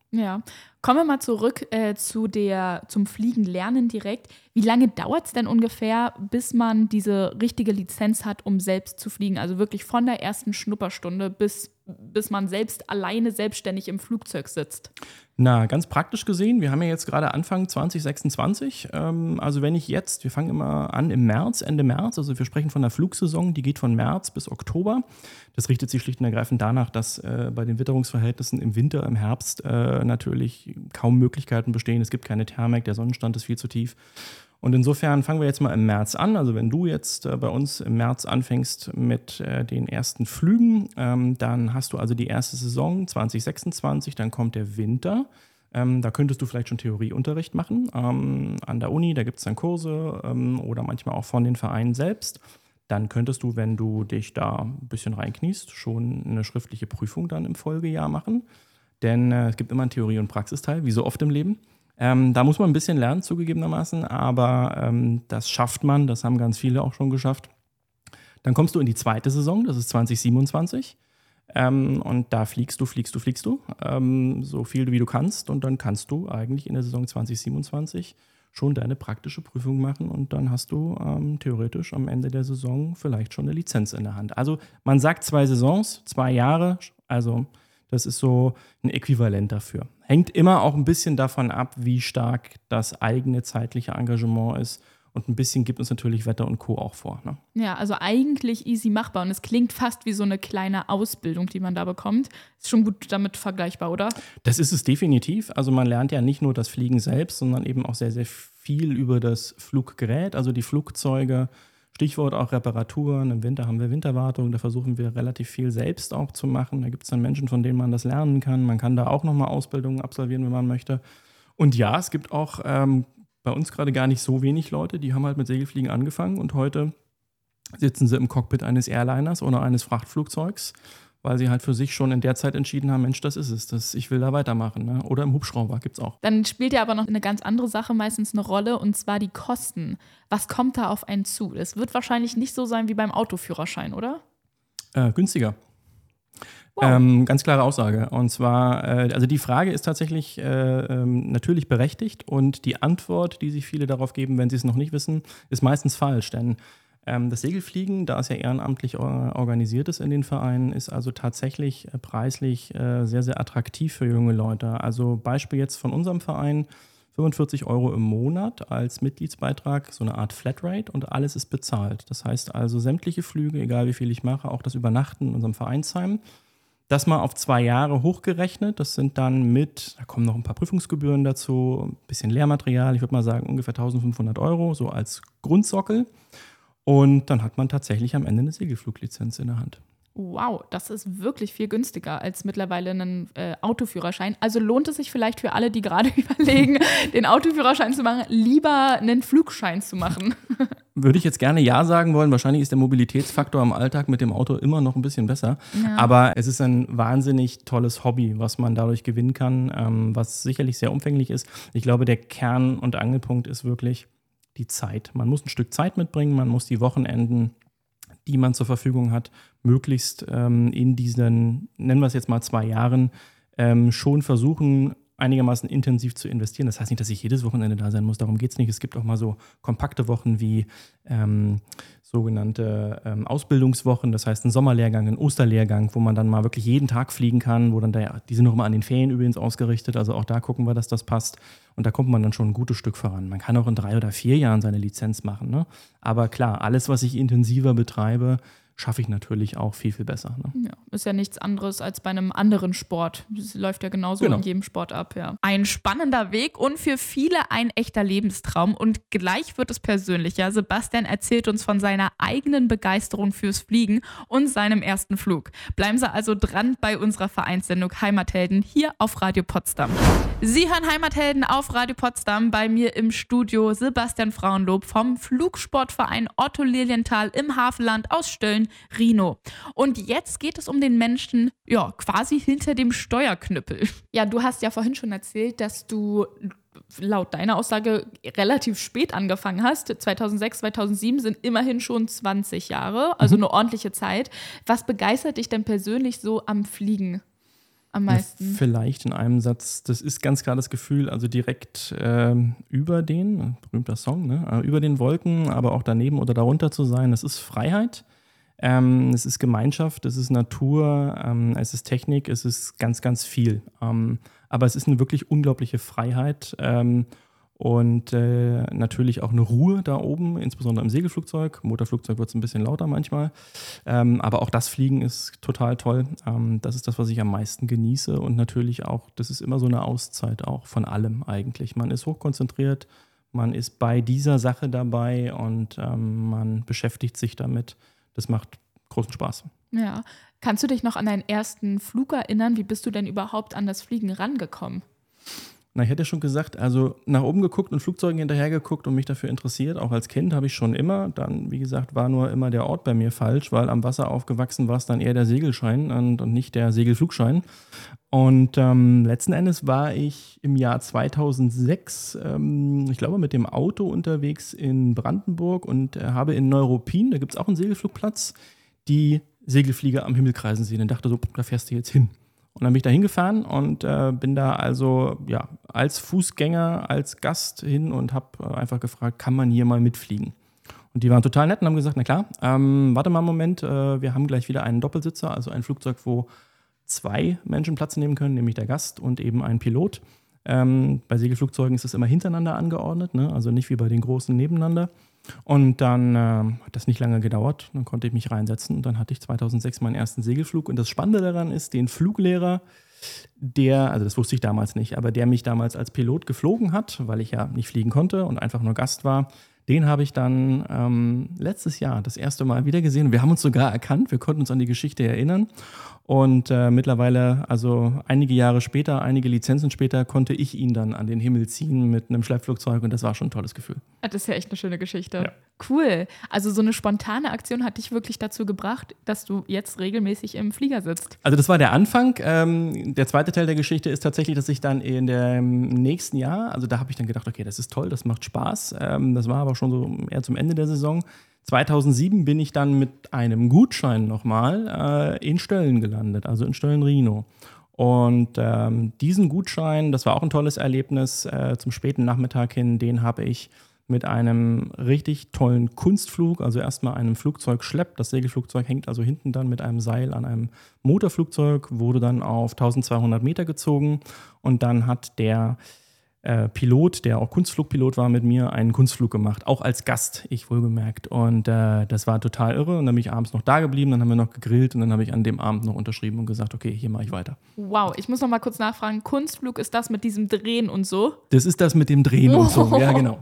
[SPEAKER 1] Ja, kommen wir mal zurück äh, zu der, zum Fliegen lernen direkt. Wie lange dauert es denn ungefähr, bis man diese richtige Lizenz hat, um selbst zu fliegen? Also wirklich von der ersten Schnupperstunde bis, bis man selbst alleine selbstständig im Flugzeug sitzt.
[SPEAKER 2] Na, ganz praktisch gesehen, wir haben ja jetzt gerade Anfang zwanzig sechsundzwanzig. Ähm, also wenn ich jetzt, wir fangen immer an im März, Ende März, also wir sprechen von der Flugsaison, die geht von März bis Oktober. Das richtet sich schlicht und ergreifend danach, dass äh, bei den Witterungsverhältnissen im Winter, im Herbst äh, natürlich kaum Möglichkeiten bestehen. Es gibt keine Thermik, der Sonnenstand ist viel zu tief. Und insofern fangen wir jetzt mal im März an. Also wenn du jetzt äh, bei uns im März anfängst mit äh, den ersten Flügen, ähm, dann hast du also die erste Saison zwanzig sechsundzwanzig, dann kommt der Winter. Ähm, da könntest du vielleicht schon Theorieunterricht machen ähm, an der Uni, da gibt es dann Kurse ähm, oder manchmal auch von den Vereinen selbst. Dann könntest du, wenn du dich da ein bisschen reinkniest, schon eine schriftliche Prüfung dann im Folgejahr machen. Denn äh, es gibt immer einen Theorie- und Praxisteil, wie so oft im Leben. Ähm, da muss man ein bisschen lernen, zugegebenermaßen, aber ähm, das schafft man, das haben ganz viele auch schon geschafft. Dann kommst du in die zweite Saison, das ist zwanzig siebenundzwanzig. Ähm, und da fliegst du, fliegst du, fliegst du, ähm, so viel wie du kannst. Und dann kannst du eigentlich in der Saison zwanzig siebenundzwanzig schon deine praktische Prüfung machen und dann hast du ähm, theoretisch am Ende der Saison vielleicht schon eine Lizenz in der Hand. Also man sagt zwei Saisons, zwei Jahre, also das ist so ein Äquivalent dafür. Hängt immer auch ein bisschen davon ab, wie stark das eigene zeitliche Engagement ist. Und ein bisschen gibt uns natürlich Wetter und Co. auch vor. Ne?
[SPEAKER 1] Ja, also eigentlich easy machbar. Und es klingt fast wie so eine kleine Ausbildung, die man da bekommt. Ist schon gut damit vergleichbar, oder?
[SPEAKER 2] Das ist es definitiv. Also man lernt ja nicht nur das Fliegen selbst, sondern eben auch sehr, sehr viel über das Fluggerät, also die Flugzeuge. Stichwort auch Reparaturen. Im Winter haben wir Winterwartung, da versuchen wir relativ viel selbst auch zu machen. Da gibt es dann Menschen, von denen man das lernen kann. Man kann da auch nochmal Ausbildungen absolvieren, wenn man möchte. Und ja, es gibt auch ähm, bei uns gerade gar nicht so wenig Leute, die haben halt mit Segelfliegen angefangen und heute sitzen sie im Cockpit eines Airliners oder eines Frachtflugzeugs, weil sie halt für sich schon in der Zeit entschieden haben, Mensch, das ist es, das, ich will da weitermachen. Ne? Oder im Hubschrauber gibt es auch.
[SPEAKER 1] Dann spielt ja aber noch eine ganz andere Sache meistens eine Rolle, und zwar die Kosten. Was kommt da auf einen zu? Das wird wahrscheinlich nicht so sein wie beim Autoführerschein, oder?
[SPEAKER 2] Äh, günstiger.
[SPEAKER 1] Wow.
[SPEAKER 2] Ähm, ganz klare Aussage. Und zwar, äh, also die Frage ist tatsächlich äh, ähm, natürlich berechtigt und die Antwort, die sich viele darauf geben, wenn sie es noch nicht wissen, ist meistens falsch. Denn ähm, das Segelfliegen, da es ja ehrenamtlich or- organisiert ist in den Vereinen, ist also tatsächlich äh, preislich äh, sehr, sehr attraktiv für junge Leute. Also Beispiel jetzt von unserem Verein, fünfundvierzig Euro im Monat als Mitgliedsbeitrag, so eine Art Flatrate und alles ist bezahlt. Das heißt also sämtliche Flüge, egal wie viel ich mache, auch das Übernachten in unserem Vereinsheim, das mal auf zwei Jahre hochgerechnet. Das sind dann mit, da kommen noch ein paar Prüfungsgebühren dazu, ein bisschen Lehrmaterial, ich würde mal sagen ungefähr eintausendfünfhundert Euro, so als Grundsockel. Und dann hat man tatsächlich am Ende eine Segelfluglizenz in der Hand.
[SPEAKER 1] Wow, das ist wirklich viel günstiger als mittlerweile einen äh, Autoführerschein. Also lohnt es sich vielleicht für alle, die gerade überlegen, den Autoführerschein zu machen, lieber einen Flugschein zu machen?
[SPEAKER 2] Würde ich jetzt gerne ja sagen wollen. Wahrscheinlich ist der Mobilitätsfaktor im Alltag mit dem Auto immer noch ein bisschen besser.
[SPEAKER 1] Ja.
[SPEAKER 2] Aber es ist ein wahnsinnig tolles Hobby, was man dadurch gewinnen kann, ähm, was sicherlich sehr umfänglich ist. Ich glaube, der Kern- und Angelpunkt ist wirklich die Zeit. Man muss ein Stück Zeit mitbringen, man muss die Wochenenden, die man zur Verfügung hat, möglichst ähm, in diesen, nennen wir es jetzt mal zwei Jahren, ähm, schon versuchen, einigermaßen intensiv zu investieren. Das heißt nicht, dass ich jedes Wochenende da sein muss, darum geht es nicht. Es gibt auch mal so kompakte Wochen wie ähm, sogenannte ähm, Ausbildungswochen, das heißt ein Sommerlehrgang, ein Osterlehrgang, wo man dann mal wirklich jeden Tag fliegen kann, wo dann da, die sind noch immer an den Ferien übrigens ausgerichtet, also auch da gucken wir, dass das passt und da kommt man dann schon ein gutes Stück voran. Man kann auch in drei oder vier Jahren seine Lizenz machen, ne? Aber klar, alles, was ich intensiver betreibe, schaffe ich natürlich auch viel, viel besser. Ne?
[SPEAKER 1] Ja, ist ja nichts anderes als bei einem anderen Sport. Das läuft ja genauso
[SPEAKER 2] Genau.
[SPEAKER 1] in jedem Sport ab, ja. Ein spannender Weg und für viele ein echter Lebenstraum. Und gleich wird es persönlicher. Sebastian erzählt uns von seiner eigenen Begeisterung fürs Fliegen und seinem ersten Flug. Bleiben Sie also dran bei unserer Vereinssendung Heimathelden hier auf Radio Potsdam. Sie hören Heimathelden auf Radio Potsdam. Bei mir im Studio Sebastian Frauenlob vom Flugsportverein Otto Lilienthal im Havelland aus Stölln, Rhino. Und jetzt geht es um den Menschen, ja, quasi hinter dem Steuerknüppel. Ja, du hast ja vorhin schon erzählt, dass du laut deiner Aussage relativ spät angefangen hast. zweitausendsechs, zweitausendsieben sind immerhin schon zwanzig Jahre, also eine ordentliche Zeit. Was begeistert dich denn persönlich so am Fliegen? am meisten?
[SPEAKER 2] Ja, vielleicht in einem Satz. Das ist ganz klar das Gefühl, also direkt ähm, über den, berühmter Song, ne? äh, über den Wolken, aber auch daneben oder darunter zu sein. Das ist Freiheit, ähm, es ist Gemeinschaft, es ist Natur, ähm, es ist Technik, es ist ganz, ganz viel. Ähm, aber es ist eine wirklich unglaubliche Freiheit. Ähm, Und äh, natürlich auch eine Ruhe da oben, insbesondere im Segelflugzeug. Motorflugzeug wird es ein bisschen lauter manchmal. Ähm, aber auch das Fliegen ist total toll. Ähm, das ist das, was ich am meisten genieße. Und natürlich auch, das ist immer so eine Auszeit auch von allem eigentlich. Man ist hochkonzentriert, man ist bei dieser Sache dabei und ähm, man beschäftigt sich damit. Das macht großen Spaß.
[SPEAKER 1] Ja. Kannst du dich noch an deinen ersten Flug erinnern? Wie bist du denn überhaupt an das Fliegen rangekommen?
[SPEAKER 2] Na, ich hätte ja schon gesagt, also nach oben geguckt und Flugzeugen hinterher geguckt und mich dafür interessiert. Auch als Kind habe ich schon immer. Dann, wie gesagt, war nur immer der Ort bei mir falsch, weil am Wasser aufgewachsen war es dann eher der Segelschein und, und nicht der Segelflugschein. Und ähm, letzten Endes war ich im Jahr zweitausendsechs, ähm, ich glaube, mit dem Auto unterwegs in Brandenburg und äh, habe in Neuruppin, da gibt es auch einen Segelflugplatz, die Segelflieger am Himmel kreisen sehen und dachte so, da fährst du jetzt hin. Und dann bin ich da hingefahren und äh, bin da also ja, als Fußgänger, als Gast hin und habe äh, einfach gefragt, kann man hier mal mitfliegen? Und die waren total nett und haben gesagt, na klar, ähm, warte mal einen Moment, äh, wir haben gleich wieder einen Doppelsitzer, also ein Flugzeug, wo zwei Menschen Platz nehmen können, nämlich der Gast und eben ein Pilot. Ähm, bei Segelflugzeugen ist es immer hintereinander angeordnet, ne? Also nicht wie bei den großen nebeneinander. Und dann äh, hat das nicht lange gedauert, dann konnte ich mich reinsetzen und dann hatte ich zweitausendsechs meinen ersten Segelflug. Und das Spannende daran ist, den Fluglehrer, der, also das wusste ich damals nicht, aber der mich damals als Pilot geflogen hat, weil ich ja nicht fliegen konnte und einfach nur Gast war, den habe ich dann ähm, letztes Jahr das erste Mal wieder gesehen. Und wir haben uns sogar erkannt, wir konnten uns an die Geschichte erinnern. Und äh, mittlerweile, also einige Jahre später, einige Lizenzen später, konnte ich ihn dann an den Himmel ziehen mit einem Schleppflugzeug und das war schon ein tolles Gefühl.
[SPEAKER 1] Das ist ja echt eine schöne Geschichte.
[SPEAKER 2] Ja.
[SPEAKER 1] Cool. Also so eine spontane Aktion hat dich wirklich dazu gebracht, dass du jetzt regelmäßig im Flieger sitzt.
[SPEAKER 2] Also das war der Anfang. Ähm, der zweite Teil der Geschichte ist tatsächlich, dass ich dann in dem nächsten Jahr, also da habe ich dann gedacht, okay, das ist toll, das macht Spaß. Ähm, das war aber schon so eher zum Ende der Saison. zweitausendsieben bin ich dann mit einem Gutschein nochmal äh, in Stölln gelandet, also in Stölln-Rhino. Und ähm, diesen Gutschein, das war auch ein tolles Erlebnis, äh, zum späten Nachmittag hin, den habe ich mit einem richtig tollen Kunstflug, also erstmal einem Flugzeugschlepp. Das Segelflugzeug hängt also hinten dann mit einem Seil an einem Motorflugzeug, wurde dann auf eintausendzweihundert Meter gezogen und dann hat der Äh, Pilot, der auch Kunstflugpilot war, mit mir einen Kunstflug gemacht, auch als Gast, ich wohlgemerkt. Und äh, das war total irre. Und dann bin ich abends noch da geblieben, dann haben wir noch gegrillt und dann habe ich an dem Abend noch unterschrieben und gesagt, okay, hier mache ich weiter.
[SPEAKER 1] Wow, ich muss noch mal kurz nachfragen, Kunstflug ist das mit diesem Drehen und so?
[SPEAKER 2] Das ist das mit dem Drehen oh. und so, ja genau.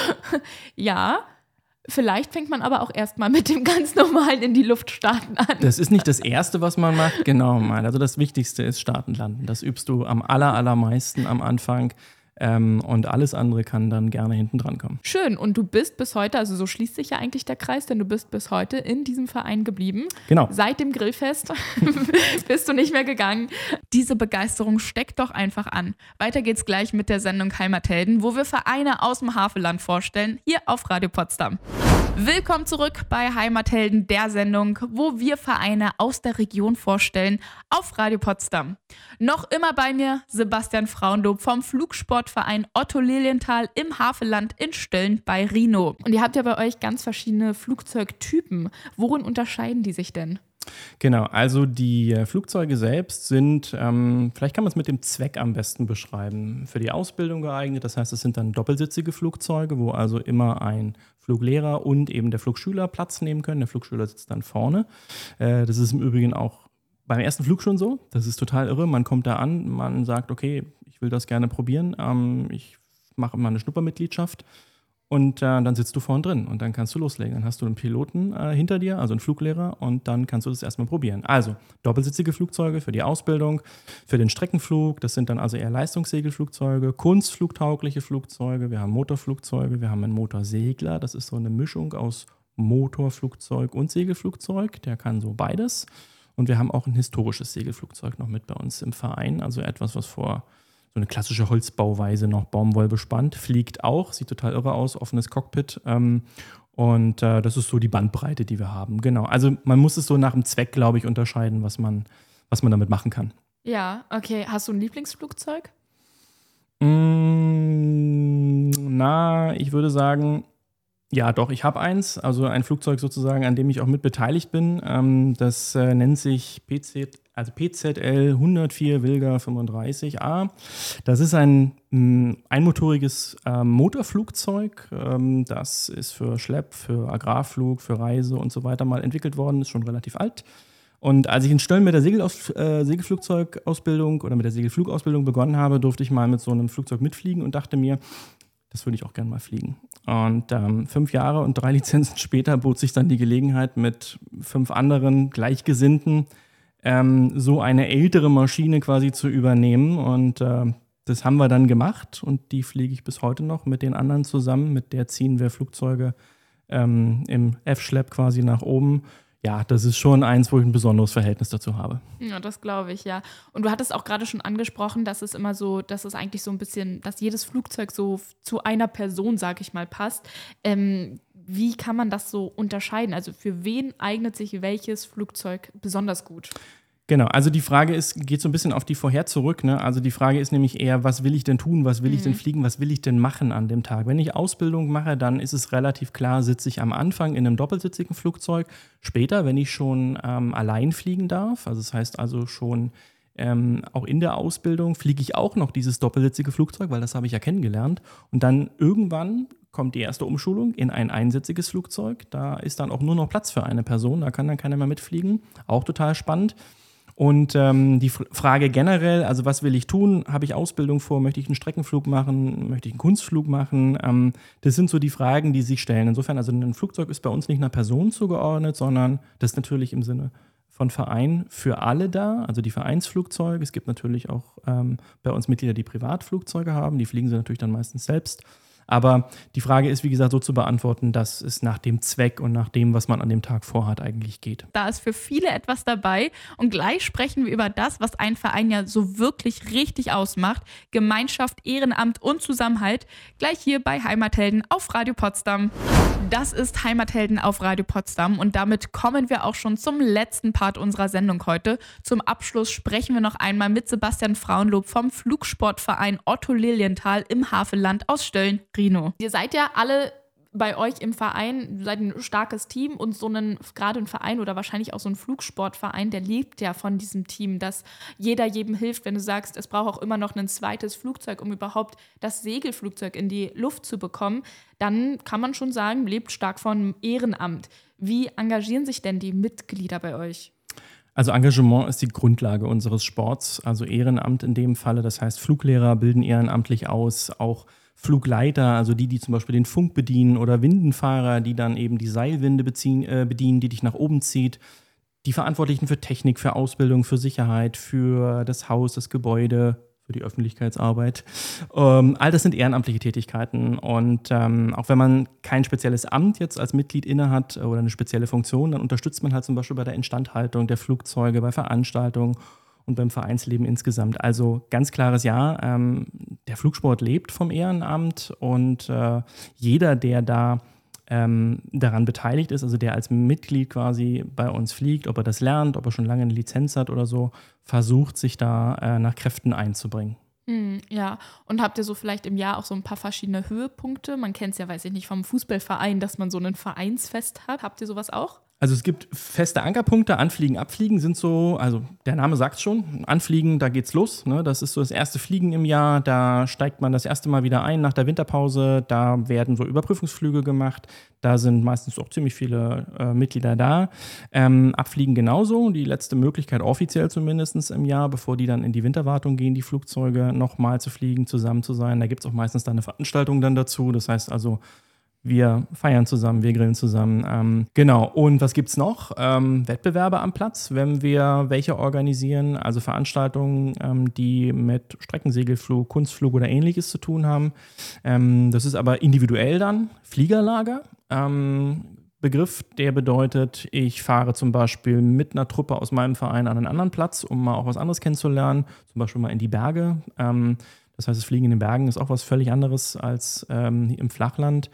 [SPEAKER 1] Ja, vielleicht fängt man aber auch erstmal mit dem ganz normalen in die Luft starten an.
[SPEAKER 2] Das ist nicht das Erste, was man macht, genau. Also das Wichtigste ist starten, landen. Das übst du am aller, allermeisten am Anfang. Ähm, und alles andere kann dann gerne hinten dran kommen.
[SPEAKER 1] Schön. Und du bist bis heute, also so schließt sich ja eigentlich der Kreis, denn du bist bis heute in diesem Verein geblieben.
[SPEAKER 2] Genau.
[SPEAKER 1] Seit dem Grillfest bist du nicht mehr gegangen. Diese Begeisterung steckt doch einfach an. Weiter geht's gleich mit der Sendung Heimathelden, wo wir Vereine aus dem Havelland vorstellen, hier auf Radio Potsdam. Willkommen zurück bei Heimathelden, der Sendung, wo wir Vereine aus der Region vorstellen, auf Radio Potsdam. Noch immer bei mir Sebastian Frauenlob vom Flugsportverein Otto Lilienthal im Havelland in Stölln bei Rhino. Und ihr habt ja bei euch ganz verschiedene Flugzeugtypen. Worin unterscheiden die sich denn?
[SPEAKER 2] Genau, also die Flugzeuge selbst sind, ähm, vielleicht kann man es mit dem Zweck am besten beschreiben, für die Ausbildung geeignet. Das heißt, es sind dann doppelsitzige Flugzeuge, wo also immer ein Fluglehrer und eben der Flugschüler Platz nehmen können. Der Flugschüler sitzt dann vorne. Äh, das ist im Übrigen auch beim ersten Flug schon so. Das ist total irre. Man kommt da an, man sagt, okay, ich will das gerne probieren. Ähm, ich mache immer eine Schnuppermitgliedschaft. Und äh, dann sitzt du vorne drin und dann kannst du loslegen. Dann hast du einen Piloten äh, hinter dir, also einen Fluglehrer, und dann kannst du das erstmal probieren. Also doppelsitzige Flugzeuge für die Ausbildung, für den Streckenflug, das sind dann also eher Leistungssegelflugzeuge, kunstflugtaugliche Flugzeuge, wir haben Motorflugzeuge, wir haben einen Motorsegler, das ist so eine Mischung aus Motorflugzeug und Segelflugzeug, der kann so beides. Und wir haben auch ein historisches Segelflugzeug noch mit bei uns im Verein, also etwas, was vor so eine klassische Holzbauweise noch Baumwoll bespannt, fliegt auch, sieht total irre aus, offenes Cockpit ähm, und äh, das ist so die Bandbreite, die wir haben. Genau, also man muss es so nach dem Zweck, glaube ich, unterscheiden, was man, was man damit machen kann.
[SPEAKER 1] Ja, okay. Hast du ein Lieblingsflugzeug?
[SPEAKER 2] Mm, na, ich würde sagen, ja, doch, ich habe eins, also ein Flugzeug sozusagen, an dem ich auch mit beteiligt bin. Ähm, das äh, nennt sich P Z, also P Z L hundertvier Wilger fünfunddreißig A. Das ist ein mh, einmotoriges ähm, Motorflugzeug. Ähm, das ist für Schlepp, für Agrarflug, für Reise und so weiter mal entwickelt worden, ist schon relativ alt. Und als ich in Stölln mit der Segelaus äh, Segelflugzeugausbildung oder mit der Segelflugausbildung begonnen habe, durfte ich mal mit so einem Flugzeug mitfliegen und dachte mir, das würde ich auch gerne mal fliegen. Und ähm, fünf Jahre und drei Lizenzen später bot sich dann die Gelegenheit, mit fünf anderen Gleichgesinnten ähm, so eine ältere Maschine quasi zu übernehmen. Und äh, das haben wir dann gemacht und die fliege ich bis heute noch mit den anderen zusammen. Mit der ziehen wir Flugzeuge ähm, im F-Schlepp quasi nach oben. Ja, das ist schon eins, wo ich ein besonderes Verhältnis dazu habe.
[SPEAKER 1] Ja, das glaube ich, ja. Und du hattest auch gerade schon angesprochen, dass es immer so, dass es eigentlich so ein bisschen, dass jedes Flugzeug so zu einer Person, sag ich mal, passt. Ähm, wie kann man das so unterscheiden? Also für wen eignet sich welches Flugzeug besonders gut?
[SPEAKER 2] Genau, also die Frage ist, geht so ein bisschen auf die vorher zurück. Ne? Also die Frage ist nämlich eher, was will ich denn tun, was will mhm. ich denn fliegen, was will ich denn machen an dem Tag? Wenn ich Ausbildung mache, dann ist es relativ klar, sitze ich am Anfang in einem doppelsitzigen Flugzeug. Später, wenn ich schon ähm, allein fliegen darf, also das heißt also schon ähm, auch in der Ausbildung, fliege ich auch noch dieses doppelsitzige Flugzeug, weil das habe ich ja kennengelernt. Und dann irgendwann kommt die erste Umschulung in ein einsitziges Flugzeug. Da ist dann auch nur noch Platz für eine Person, da kann dann keiner mehr mitfliegen. Auch total spannend. Und ähm, die F- Frage generell, also was will ich tun? Habe ich Ausbildung vor? Möchte ich einen Streckenflug machen? Möchte ich einen Kunstflug machen? Ähm, das sind so die Fragen, die sich stellen. Insofern, also ein Flugzeug ist bei uns nicht einer Person zugeordnet, sondern das ist natürlich im Sinne von Verein für alle da, also die Vereinsflugzeuge. Es gibt natürlich auch ähm, bei uns Mitglieder, die Privatflugzeuge haben. Die fliegen sie natürlich dann meistens selbst. Aber die Frage ist, wie gesagt, so zu beantworten, dass es nach dem Zweck und nach dem, was man an dem Tag vorhat, eigentlich geht.
[SPEAKER 1] Da ist für viele etwas dabei. Und gleich sprechen wir über das, was einen Verein ja so wirklich richtig ausmacht. Gemeinschaft, Ehrenamt und Zusammenhalt. Gleich hier bei Heimathelden auf Radio Potsdam. Das ist Heimathelden auf Radio Potsdam. Und damit kommen wir auch schon zum letzten Part unserer Sendung heute. Zum Abschluss sprechen wir noch einmal mit Sebastian Frauenlob vom Flugsportverein Otto Lilienthal im Havelland aus Stölln. Rino. Ihr seid ja alle bei euch im Verein, seid ein starkes Team und so ein, gerade ein Verein oder wahrscheinlich auch so ein Flugsportverein, der lebt ja von diesem Team, dass jeder jedem hilft, wenn du sagst, es braucht auch immer noch ein zweites Flugzeug, um überhaupt das Segelflugzeug in die Luft zu bekommen, dann kann man schon sagen, lebt stark von Ehrenamt. Wie engagieren sich denn die Mitglieder bei euch?
[SPEAKER 2] Also Engagement ist die Grundlage unseres Sports, also Ehrenamt in dem Falle, das heißt Fluglehrer bilden ehrenamtlich aus, auch Flugleiter, also die, die zum Beispiel den Funk bedienen oder Windenfahrer, die dann eben die Seilwinde beziehen, äh, bedienen, die dich nach oben zieht. Die Verantwortlichen für Technik, für Ausbildung, für Sicherheit, für das Haus, das Gebäude, für die Öffentlichkeitsarbeit. Ähm, all das sind ehrenamtliche Tätigkeiten. Und ähm, auch wenn man kein spezielles Amt jetzt als Mitglied innehat oder eine spezielle Funktion, dann unterstützt man halt zum Beispiel bei der Instandhaltung der Flugzeuge, bei Veranstaltungen und beim Vereinsleben insgesamt. Also ganz klares Ja, ähm, der Flugsport lebt vom Ehrenamt und äh, jeder, der da ähm, daran beteiligt ist, also der als Mitglied quasi bei uns fliegt, ob er das lernt, ob er schon lange eine Lizenz hat oder so, versucht sich da äh, nach Kräften einzubringen.
[SPEAKER 1] Hm, ja, und habt ihr so vielleicht im Jahr auch so ein paar verschiedene Höhepunkte? Man kennt es ja, weiß ich nicht, vom Fußballverein, dass man so ein Vereinsfest hat. Habt ihr sowas auch?
[SPEAKER 2] Also es gibt feste Ankerpunkte, Anfliegen, Abfliegen sind so, also der Name sagt es schon, Anfliegen, da geht's los, ne? Das ist so das erste Fliegen im Jahr, da steigt man das erste Mal wieder ein nach der Winterpause, da werden so Überprüfungsflüge gemacht, da sind meistens auch ziemlich viele äh, Mitglieder da. Ähm, Abfliegen genauso, die letzte Möglichkeit offiziell zumindest im Jahr, bevor die dann in die Winterwartung gehen, die Flugzeuge nochmal zu fliegen, zusammen zu sein, da gibt es auch meistens dann eine Veranstaltung dann dazu, das heißt also, wir feiern zusammen, wir grillen zusammen. Ähm, genau. Und was gibt's noch? Ähm, Wettbewerbe am Platz, wenn wir welche organisieren, also Veranstaltungen, ähm, die mit Streckensegelflug, Kunstflug oder Ähnliches zu tun haben. Ähm, das ist aber individuell dann. Fliegerlager. Ähm, Begriff, der bedeutet, ich fahre zum Beispiel mit einer Truppe aus meinem Verein an einen anderen Platz, um mal auch was anderes kennenzulernen, zum Beispiel mal in die Berge. Ähm, das heißt, das Fliegen in den Bergen ist auch was völlig anderes als ähm, im Flachland.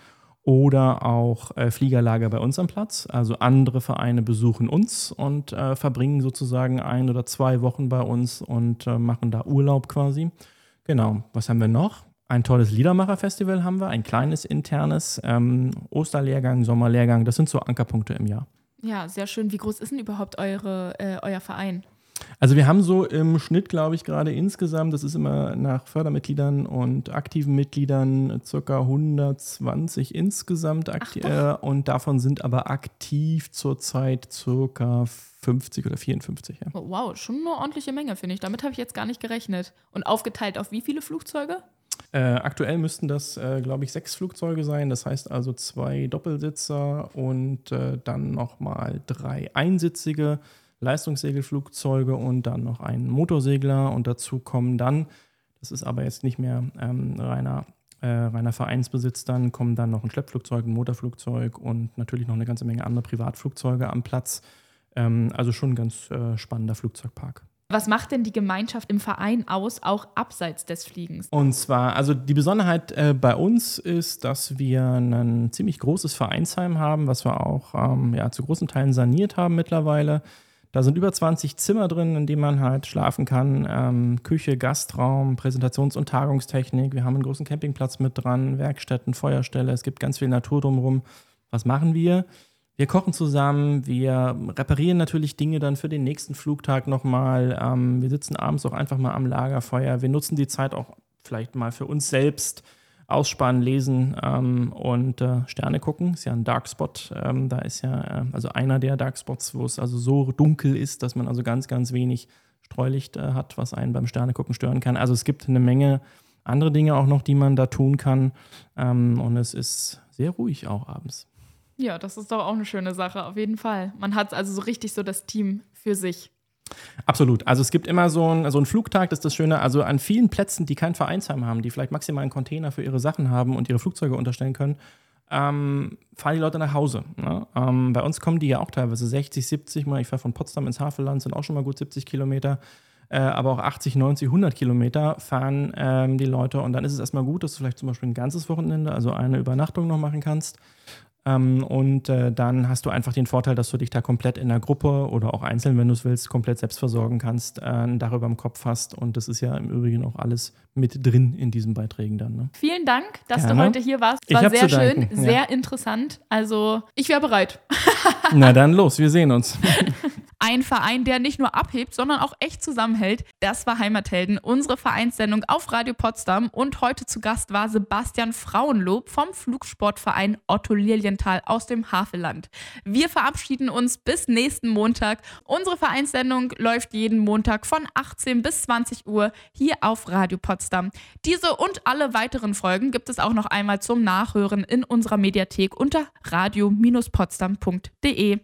[SPEAKER 2] oder auch äh, Fliegerlager bei uns am Platz. Also andere Vereine besuchen uns und äh, verbringen sozusagen ein oder zwei Wochen bei uns und äh, machen da Urlaub quasi. Genau, was haben wir noch? Ein tolles Liedermacher-Festival haben wir, ein kleines internes, ähm, Osterlehrgang, Sommerlehrgang, das sind so Ankerpunkte im Jahr.
[SPEAKER 1] Ja, sehr schön. Wie groß ist denn überhaupt eure, äh, euer Verein?
[SPEAKER 2] Also wir haben so im Schnitt, glaube ich, gerade insgesamt, das ist immer nach Fördermitgliedern und aktiven Mitgliedern circa hundertzwanzig insgesamt aktiv, äh, und davon sind aber aktiv zurzeit circa fünfzig oder vierundfünfzig. Ja.
[SPEAKER 1] Oh, wow, schon eine ordentliche Menge, finde ich. Damit habe ich jetzt gar nicht gerechnet. Und aufgeteilt auf wie viele Flugzeuge?
[SPEAKER 2] Äh, aktuell müssten das, äh, glaube ich, sechs Flugzeuge sein. Das heißt also zwei Doppelsitzer und äh, dann nochmal drei einsitzige Leistungssegelflugzeuge und dann noch einen Motorsegler. Und dazu kommen dann, das ist aber jetzt nicht mehr ähm, reiner, äh, reiner Vereinsbesitz, dann kommen dann noch ein Schleppflugzeug, ein Motorflugzeug und natürlich noch eine ganze Menge andere Privatflugzeuge am Platz. Ähm, also schon ein ganz äh, spannender Flugzeugpark.
[SPEAKER 1] Was macht denn die Gemeinschaft im Verein aus, auch abseits des Fliegens?
[SPEAKER 2] Und zwar, also die Besonderheit äh, bei uns ist, dass wir ein ziemlich großes Vereinsheim haben, was wir auch ähm, ja, zu großen Teilen saniert haben mittlerweile. Da sind über zwanzig Zimmer drin, in denen man halt schlafen kann. Ähm, Küche, Gastraum, Präsentations- und Tagungstechnik. Wir haben einen großen Campingplatz mit dran, Werkstätten, Feuerstelle. Es gibt ganz viel Natur drumherum. Was machen wir? Wir kochen zusammen, wir reparieren natürlich Dinge dann für den nächsten Flugtag nochmal. Ähm, wir sitzen abends auch einfach mal am Lagerfeuer. Wir nutzen die Zeit auch vielleicht mal für uns selbst. Ausspannen, lesen ähm, und äh, Sterne gucken. Ist ja ein Darkspot. Ähm, da ist ja äh, also einer der Darkspots, wo es also so dunkel ist, dass man also ganz, ganz wenig Streulicht äh, hat, was einen beim Sternegucken stören kann. Also es gibt eine Menge andere Dinge auch noch, die man da tun kann. Ähm, und es ist sehr ruhig auch abends.
[SPEAKER 1] Ja, das ist doch auch eine schöne Sache, auf jeden Fall. Man hat also so richtig so das Team für sich.
[SPEAKER 2] Absolut. Also es gibt immer so einen so einen Flugtag, das ist das Schöne. Also an vielen Plätzen, die kein Vereinsheim haben, die vielleicht maximal einen Container für ihre Sachen haben und ihre Flugzeuge unterstellen können, ähm, fahren die Leute nach Hause. Ne? Ähm, bei uns kommen die ja auch teilweise sechzig, siebzig Mal. Ich fahre von Potsdam ins Havelland, sind auch schon mal gut siebzig Kilometer. Äh, aber auch achtzig, neunzig, hundert Kilometer fahren ähm, die Leute. Und dann ist es erstmal gut, dass du vielleicht zum Beispiel ein ganzes Wochenende, also eine Übernachtung noch machen kannst. Ähm, und äh, dann hast du einfach den Vorteil, dass du dich da komplett in der Gruppe oder auch einzeln, wenn du es willst, komplett selbst versorgen kannst, äh, ein Dach über dem Kopf hast. Und das ist ja im Übrigen auch alles mit drin in diesen Beiträgen dann. Ne?
[SPEAKER 1] Vielen Dank, dass
[SPEAKER 2] Gerne.
[SPEAKER 1] du heute hier warst.
[SPEAKER 2] Ich
[SPEAKER 1] War
[SPEAKER 2] hab
[SPEAKER 1] sehr
[SPEAKER 2] zu
[SPEAKER 1] schön,
[SPEAKER 2] danken.
[SPEAKER 1] sehr
[SPEAKER 2] Ja.
[SPEAKER 1] interessant. Also ich wäre bereit.
[SPEAKER 2] Na dann los, wir sehen uns.
[SPEAKER 1] Ein Verein, der nicht nur abhebt, sondern auch echt zusammenhält. Das war Heimathelden, unsere Vereinssendung auf Radio Potsdam. Und heute zu Gast war Sebastian Frauenlob vom Flugsportverein Otto Lilienthal aus dem Havelland. Wir verabschieden uns bis nächsten Montag. Unsere Vereinssendung läuft jeden Montag von achtzehn bis zwanzig Uhr hier auf Radio Potsdam. Diese und alle weiteren Folgen gibt es auch noch einmal zum Nachhören in unserer Mediathek unter radio Bindestrich potsdam punkt de.